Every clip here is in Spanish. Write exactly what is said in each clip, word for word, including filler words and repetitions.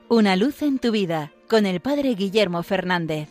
Una luz en tu vida, con el Padre Guillermo Fernández.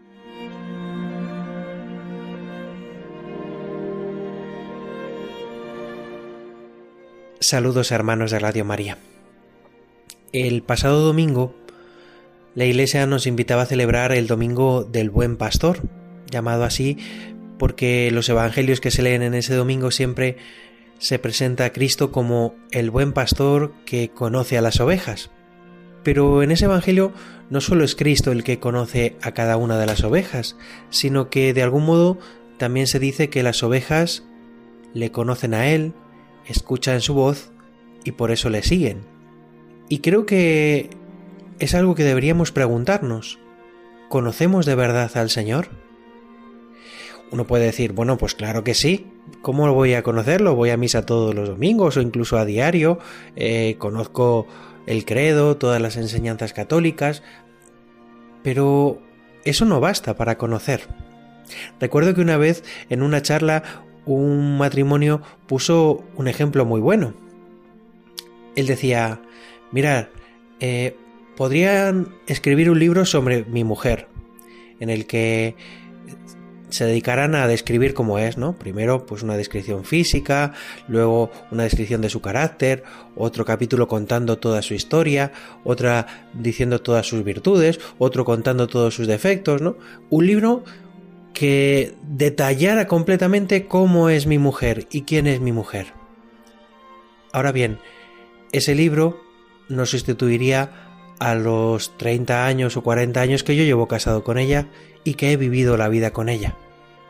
Saludos, hermanos de Radio María. El pasado domingo, la Iglesia nos invitaba a celebrar el Domingo del Buen Pastor, llamado así porque los evangelios que se leen en ese domingo siempre se presenta a Cristo como el buen pastor que conoce a las ovejas. Pero en ese evangelio no solo es Cristo el que conoce a cada una de las ovejas, sino que de algún modo también se dice que las ovejas le conocen a Él, escuchan su voz y por eso le siguen. Y creo que es algo que deberíamos preguntarnos. ¿Conocemos de verdad al Señor? Uno puede decir, bueno, pues claro que sí. ¿Cómo lo voy a conocerlo? Voy a misa todos los domingos o incluso a diario. Eh, conozco el credo, todas las enseñanzas católicas. Pero eso no basta para conocer. Recuerdo que una vez en una charla un matrimonio puso un ejemplo muy bueno. Él decía, mirad, eh, podrían escribir un libro sobre mi mujer, en el que se dedicarán a describir cómo es, ¿no? Primero, pues una descripción física, luego una descripción de su carácter, otro capítulo contando toda su historia, otra diciendo todas sus virtudes, otro contando todos sus defectos, ¿no? Un libro que detallara completamente cómo es mi mujer y quién es mi mujer. Ahora bien, ese libro no sustituiría a los treinta años o cuarenta años que yo llevo casado con ella y que he vivido la vida con ella.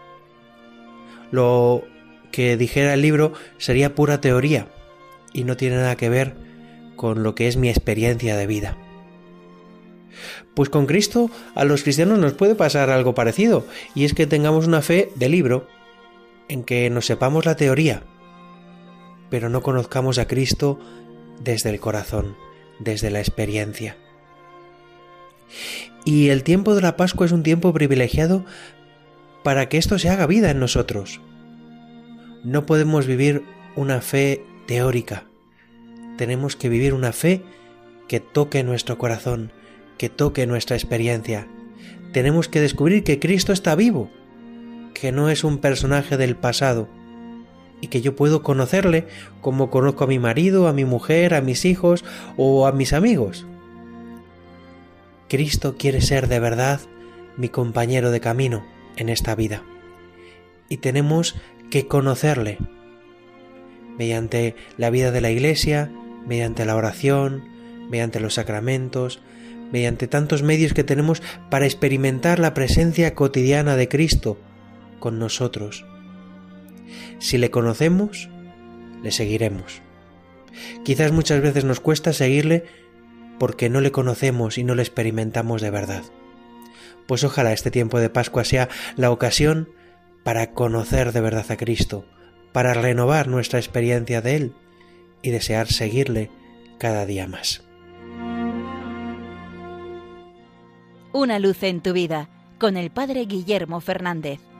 Lo que dijera el libro sería pura teoría y no tiene nada que ver con lo que es mi experiencia de vida. Pues con Cristo a los cristianos nos puede pasar algo parecido, y es que tengamos una fe de libro en que nos sepamos la teoría, pero no conozcamos a Cristo desde el corazón, desde la experiencia. Y el tiempo de la Pascua es un tiempo privilegiado para que esto se haga vida en nosotros. No podemos vivir una fe teórica. Tenemos que vivir una fe que toque nuestro corazón, que toque nuestra experiencia. Tenemos que descubrir que Cristo está vivo, que no es un personaje del pasado, y que yo puedo conocerle como conozco a mi marido, a mi mujer, a mis hijos o a mis amigos. Cristo quiere ser de verdad mi compañero de camino en esta vida. Y tenemos que conocerle mediante la vida de la Iglesia, mediante la oración, mediante los sacramentos, mediante tantos medios que tenemos para experimentar la presencia cotidiana de Cristo con nosotros. Si le conocemos, le seguiremos. Quizás muchas veces nos cuesta seguirle porque no le conocemos y no le experimentamos de verdad. Pues ojalá este tiempo de Pascua sea la ocasión para conocer de verdad a Cristo, para renovar nuestra experiencia de Él y desear seguirle cada día más. Una luz en tu vida, con el Padre Guillermo Fernández.